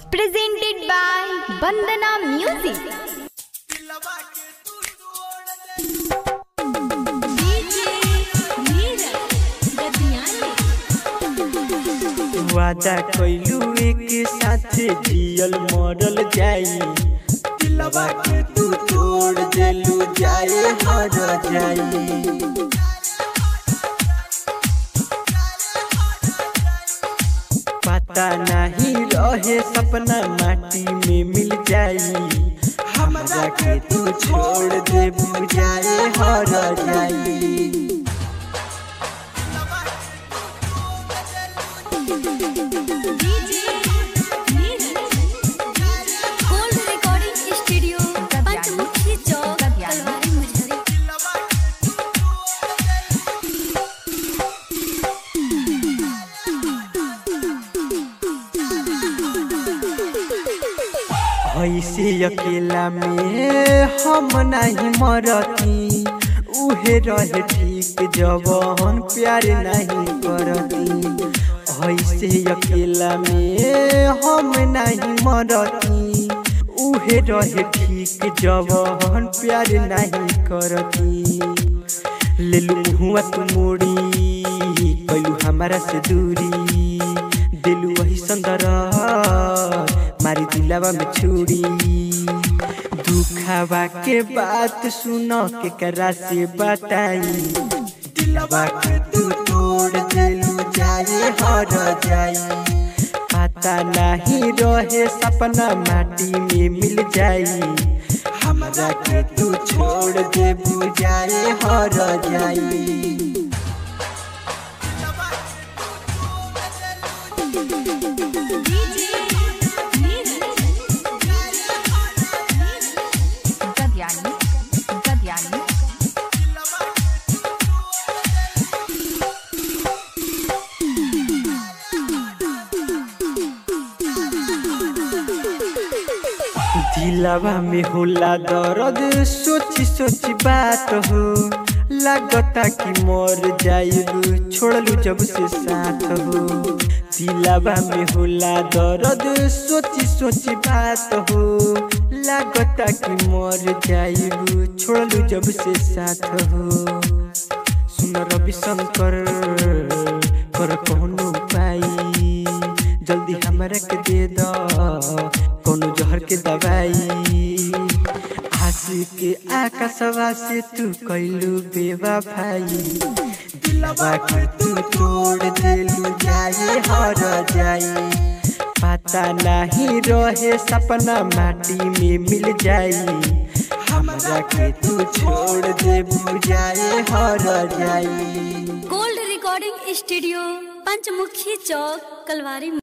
Presented by Bandana Music. वादा कइलू एक साथ जियल मरल जाई, दिलवा के तू तोड़ देलू जाए हर जाई। पता नहीं रहे सपना माटी में मिल जाई, हमरा के तू छोड़ दे बुझाए हर जाई। ऐसे अकेला में हम नहीं मरती, उहे रहे ठीक जवान प्यार नहीं करती। ऐसे अकेला में हम नहीं मरती, उहे रहे ठीक जवान प्यार नहीं करती। ले लू हुआ तू मोड़ी कैलू हमारा से दूरी, दिलू वही सुंदर मारी दिलवा में छुरी। दुखवा के बात सुनो के करा से बताई, दिलवा के तू तोड़ देलू जाए हर जाई। पता नहीं रहे सपना माटी में मिल जाई, हमरा के तू छोड़ दे बुझाए हर जाई। दिलवा में होला दर्द सोची सोची बात हो, लगता कि मर जाइबू छोड़लू जब से साथ हो। दिलवा में होला दर्द सोची सोची बात हो, लगता कि मर जाइबू छोड़लू जब से साथ हो। सुन रवि शंकर कर कौनो पाई, जल्दी हमरा के दे दो कोनो जहर के दवाई। आशिक के आकाशवा से तू कैलू बेवफाई, दिलवा के तू तोड़ देलू जाए हर जाई। पता नहीं रहे सपना माटी में मिल जाई, हमरा के तू छोड़ दे बुझाए हर जाई। Gold recording studio Panchmukhi Chowk Kalwari.